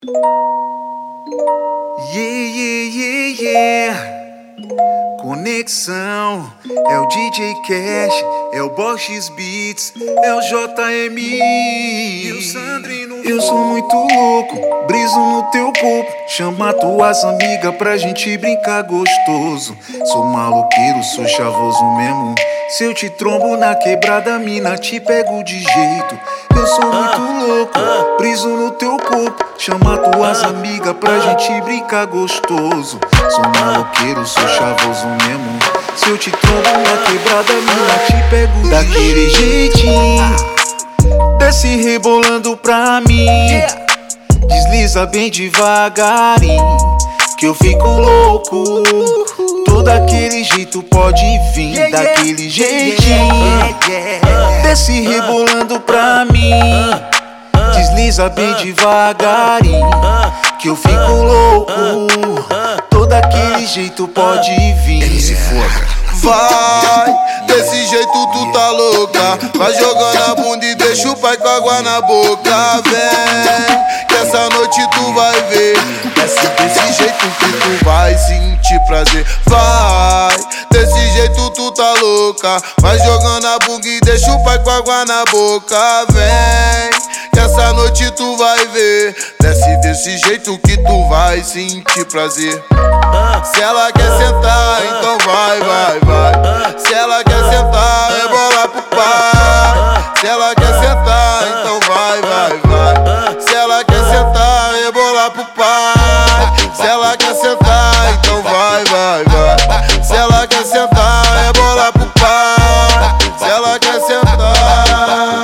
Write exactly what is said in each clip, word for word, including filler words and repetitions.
Yeah, yeah, yeah, yeah. Conexão, é o D J Cash, é o Box Beats, é o J M e o Sandrino. Eu sou muito louco, briso no teu corpo. Chama tuas amigas pra gente brincar gostoso. Sou maloqueiro, sou chavoso mesmo. Se eu te trombo na quebrada, mina, te pego de jeito. Eu sou muito louco, briso no teu corpo. Chama tuas amigas pra gente brincar gostoso. Sou maloqueiro, sou chavoso mesmo. Se eu te trombo na quebrada, mina, te pego daquele jeitinho. Desce rebolando pra mim, desliza bem devagarinho, que eu fico louco. Todo aquele jeito pode vir, daquele jeitinho. Desce rebolando pra mim, desliza bem devagarinho, que eu fico louco. Todo aquele jeito pode vir. M C Foda. Vai, desse jeito tu tá louca. Vai jogando a bunda e deixa o pai com água na boca. Vem, que essa noite tu vai ver. Desce desse jeito que tu vai sentir prazer. Vai, desse jeito tu tá louca. Vai jogando a bunda e deixa o pai com água na boca. Vem, que essa noite tu vai ver. Desce desse jeito que tu vai sentir prazer. Se ela quer sentar, então vai, vai, vai. Se ela quer sentar, rebola pro pai. Se ela quer sentar, então vai, vai, vai. Se ela quer sentar, rebola pro pai. Se ela quer sentar, então vai, vai, vai. Se ela quer sentar, rebola pro pai. Se ela quer sentar.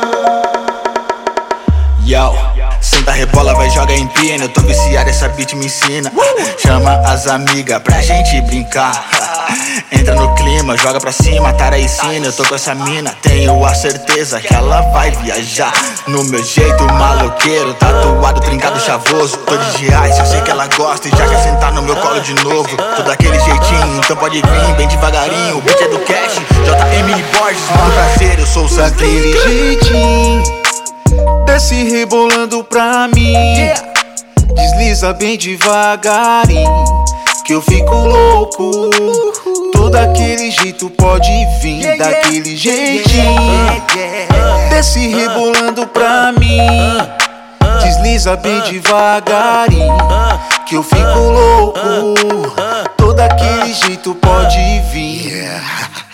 Yo, senta, rebola, vai, joga, empina. Eu tô viciado, essa beat me ensina. Chama as amigas pra gente brincar. Entra no clima, joga pra cima, Tara ensina. Eu tô com essa mina, tenho a certeza que ela vai viajar no meu jeito maloqueiro, tatuado, trincado, chavoso. Tô de reais, eu sei que ela gosta e já quer sentar no meu colo de novo. Tô daquele jeitinho, então pode vir bem devagarinho. O beat é do Cash, J M Borges, mano, prazer, eu sou o Sandrino. Daquele jeitinho, desce rebolando pra mim, desliza bem devagarinho, que eu fico louco. Todo aquele jeito pode vir, daquele jeitinho. Desce rebolando pra mim, desliza bem devagarinho, que eu fico louco. Todo aquele jeito pode vir.